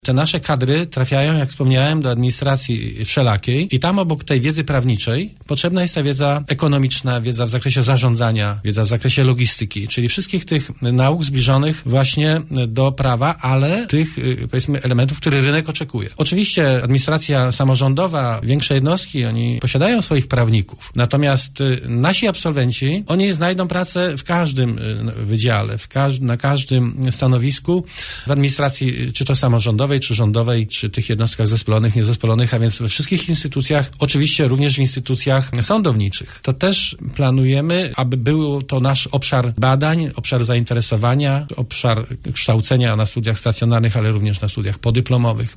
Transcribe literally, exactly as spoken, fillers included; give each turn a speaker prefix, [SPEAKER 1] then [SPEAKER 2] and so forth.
[SPEAKER 1] Te nasze kadry trafiają, jak wspomniałem, do administracji wszelakiej i tam obok tej wiedzy prawniczej potrzebna jest ta wiedza ekonomiczna, wiedza w zakresie zarządzania, wiedza w zakresie logistyki, czyli wszystkich tych nauk zbliżonych właśnie do prawa, ale tych, powiedzmy, elementów, które rynek oczekuje. Oczywiście administracja samorządowa, większe jednostki, oni posiadają swoich prawników, natomiast nasi absolwenci, oni znajdą pracę w każdym wydziale, w każ- na każdym stanowisku w administracji, czy to samorządowej, czy rządowej, czy tych jednostkach zespolonych, niezespolonych, a więc we wszystkich instytucjach, oczywiście również w instytucjach sądowniczych. To też planujemy, aby był to nasz obszar badań, obszar zainteresowania, obszar kształcenia na studiach stacjonarnych, ale również na studiach podyplomowych.